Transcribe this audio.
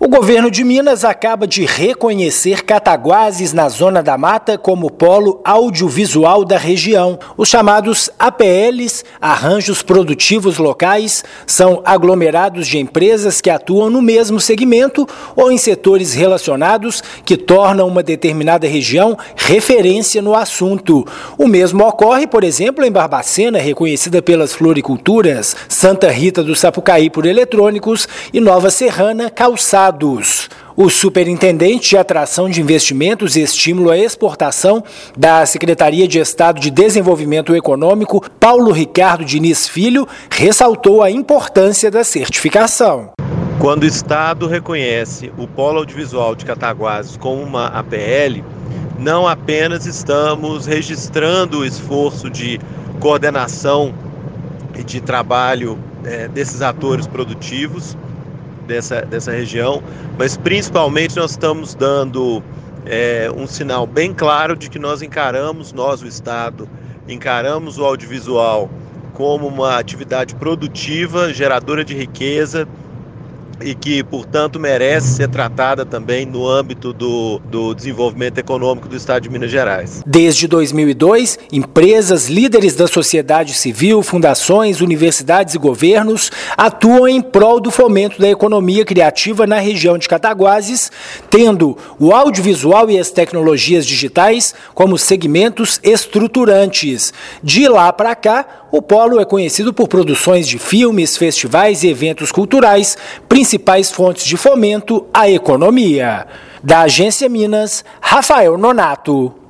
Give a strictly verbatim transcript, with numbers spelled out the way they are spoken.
O governo de Minas acaba de reconhecer Cataguases na Zona da Mata como polo audiovisual da região. Os chamados A P Ls, Arranjos Produtivos Locais, são aglomerados de empresas que atuam no mesmo segmento ou em setores relacionados que tornam uma determinada região referência no assunto. O mesmo ocorre, por exemplo, em Barbacena, reconhecida pelas floriculturas, Santa Rita do Sapucaí por eletrônicos e Nova Serrana calçados. O superintendente de Atração de Investimentos e Estímulo à Exportação da Secretaria de Estado de Desenvolvimento Econômico, Paulo Ricardo Diniz Filho, ressaltou a importância da certificação. Quando o Estado reconhece o Polo Audiovisual de Cataguases como uma A P L, não apenas estamos registrando o esforço de coordenação e de trabalho é, desses atores produtivos, Dessa, dessa região, mas principalmente nós estamos dando é, um sinal bem claro de que nós encaramos, nós o Estado, encaramos o audiovisual como uma atividade produtiva, geradora de riqueza e que, portanto, merece ser tratada também no âmbito do, do desenvolvimento econômico do Estado de Minas Gerais. Desde dois mil e dois, empresas, líderes da sociedade civil, fundações, universidades e governos atuam em prol do fomento da economia criativa na região de Cataguases, tendo o audiovisual e as tecnologias digitais como segmentos estruturantes. De lá para cá, o polo é conhecido por produções de filmes, festivais e eventos culturais, principais fontes de fomento à economia. Da Agência Minas, Rafael Nonato.